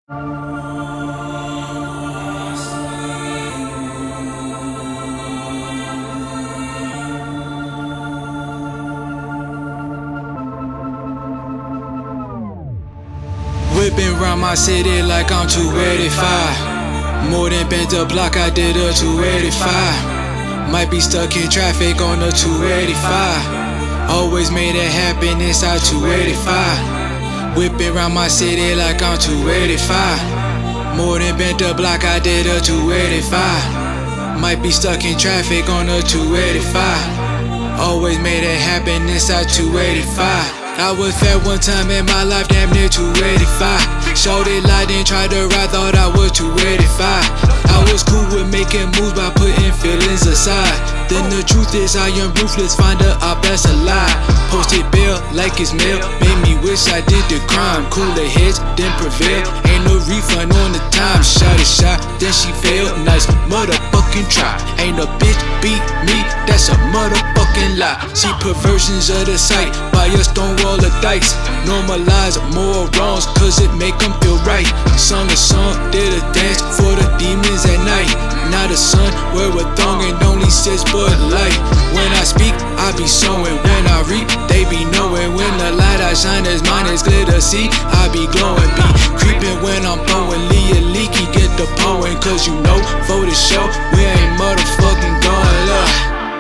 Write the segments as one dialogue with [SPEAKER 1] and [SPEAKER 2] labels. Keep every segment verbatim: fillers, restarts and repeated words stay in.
[SPEAKER 1] Whipping around my city like I'm two eighty-five. More than bent the block, I did a two eighty-five. Might be stuck in traffic on the two eighty-five. Always made it happen inside two eighty-five. Whipping around my city like I'm two eighty-five. More than bent the block, I did a two eighty-five. Might be stuck in traffic on the two eighty-five. Always made it happen inside two eighty-five. I was fat one time in my life, damn near two eighty-five. Shorty lied and tried to ride, thought I was two eighty-five. I was cool with making moves by putting feelings aside. Then the truth is I am ruthless, find a op that's a lie. Posted bail like it's mail, made me wish I did the crime. Cooler heads, then prevail, ain't no refund on the time. Shot is shot, then she failed, nice motherfucking try. Ain't a bitch beat me, that's a motherfucking lie. See perversions of the sight, by a stone wall of dice. Normalize more wrongs, cause it make them feel right. Sung a song, did a dance for the demons at night. Not a son, wear a thong and only says Bud Light. When I speak, I be sowing. When I reap, they be knowing. When the light I shine is mine is clear to see, I be glowing. Be creeping when I'm blowing. Leah Leaky, get the poem. Cause you know, for the show, we ain't motherfucking going look.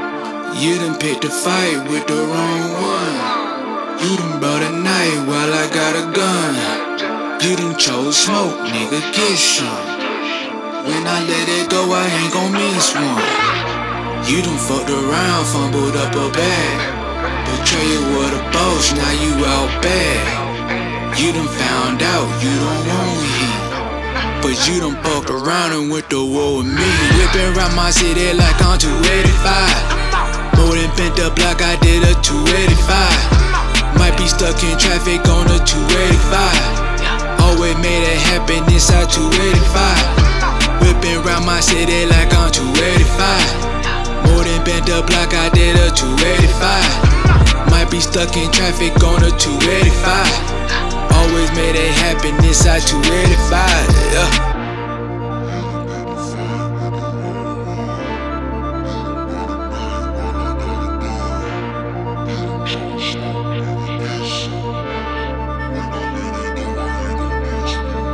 [SPEAKER 1] You done picked a fight with the wrong one. You done brought a knife while I got a gun. You done chose smoke, nigga, get some. When I let it go, I ain't gon' miss one. You done fucked around, fumbled up a bag. Betrayal with a boss, now you out bad. You done found out you don't want heat, but you done fucked around and went to war with me. Whipping around my city like I'm two eighty-five. More than bent the block, I did a two eighty-five. Might be stuck in traffic on a two eighty-five. Always made it happen inside two eighty-five. Whipping around my city like I'm two eighty-five. More than bent the block, I did a two eighty-five. Might be stuck in traffic on a two eighty-five. Always made it happen inside two eighty-five, yeah.